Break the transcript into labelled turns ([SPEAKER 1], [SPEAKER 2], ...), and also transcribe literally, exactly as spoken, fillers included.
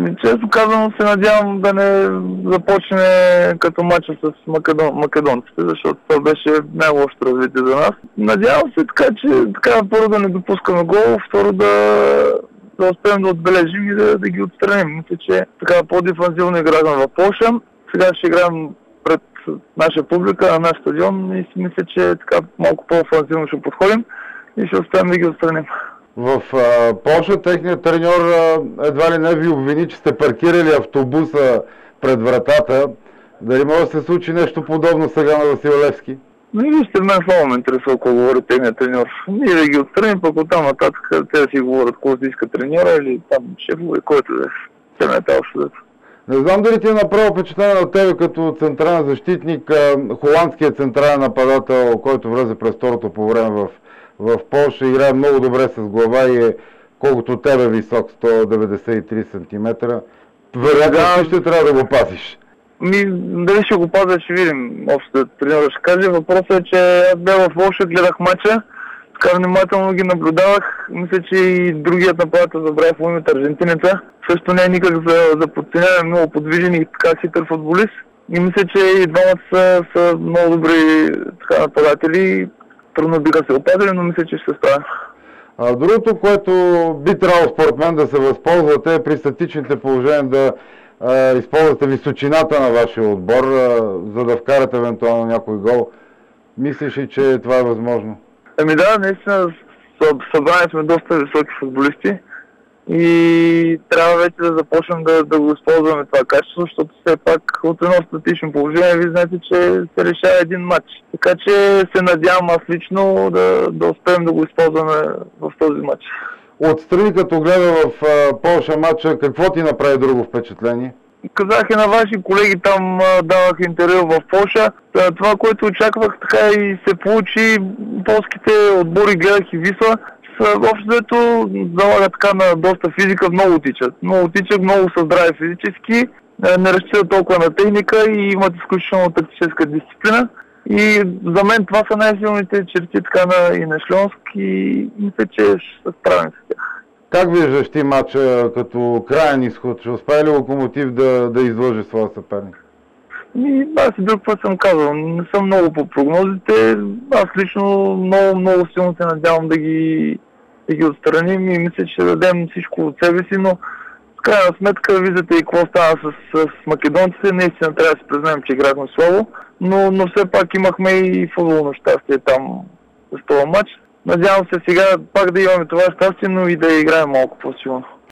[SPEAKER 1] Често казано се надявам да не започне като мача с македон, македонците, защото това беше най-лошото развитие за нас. Надявам се така, че така, първо да не допускаме гол, второ да, да успеем да отбележим и да, да ги отстраним. Мисля, че така по-дефанзивно играхме в Полша. Сега ще играем пред наша публика на наш стадион и си мисля, че така малко по-офанзивно ще подходим и ще успеем да ги отстраним.
[SPEAKER 2] В а, Полша техният треньор а, едва ли не ви обвини, че сте паркирали автобуса пред вратата. Дали може да се случи нещо подобно сега на Васил Левски?
[SPEAKER 1] Но и вижте, мен само ме интересува какво говори техният треньор. Ние да ги отстраним, пък оттам нататък те да си говорят какво си иска треньора или там шефове, който да е. Те не е това.
[SPEAKER 2] Не знам дали ти е направил впечатление на тебе като централен защитник, холандският централен нападател, който влезе през второто по време в, в Полша, играе много добре с глава и е колкото тебе висок, сто деветдесет и три сантиметра. Вероятно да, ще трябва да го пазиш.
[SPEAKER 1] Ми, дали ще го пазя, ще видим. Общата треньора ще каже. Въпросът е, че аз бях в Полша, гледах мача, така внимателно ги наблюдавах. Мисля, че и другият нападател забравя в момента аржентинеца. Също не е никак за, за подценяване, много подвижен и така хитър футболист. И мисля, че и двамата са, са много добри така, нападатели. Трудно биха се опазили, но мисля, че ще се справя.
[SPEAKER 2] А другото, което би трябвало според мен да се възползвате е при статичните положения да а, използвате височината на вашия отбор, а, за да вкарате евентуално някой гол. Мислиш ли, че това е възможно?
[SPEAKER 1] Ами да, наистина събрани сме доста високи футболисти и трябва вече да започнем да, да го използваме това качество, защото все пак от едно статично положение вие знаете, че се решава един матч. Така че се надявам аз лично да, да успеем да го използваме в този матч.
[SPEAKER 2] Отстрани като гледа в а, Полша матча, какво ти направи друго впечатление?
[SPEAKER 1] Казах и на ваши колеги, там а, давах интервю в Полша. Това, което очаквах, така и се получи. Полските отбори гледах и Висла. Общо взето залага така на доста физика, много тичат. Много тичат, много са здрави физически, не разчитат толкова на техника и имат изключително тактическа дисциплина. И за мен това са най-силните черти така на и на Шльонск и мисля, че ще се справим с тях.
[SPEAKER 2] Как виждаш ти матча като краен изход? Ще успее ли Локомотив да, да излъже своя съперник?
[SPEAKER 1] И аз и друг път съм казал, не съм много по прогнозите. Аз лично много, много силно се надявам да ги, да ги отстраним и мисля, че ще дадем всичко от себе си, но в крайна сметка виждате и какво стана с, с македонците. Наистина трябва да си признаем, че играхме слабо, но, но все пак имахме и футболно щастие там с този матч. Надявам се сега пак да имаме това щастие, но и да играем малко по-силно.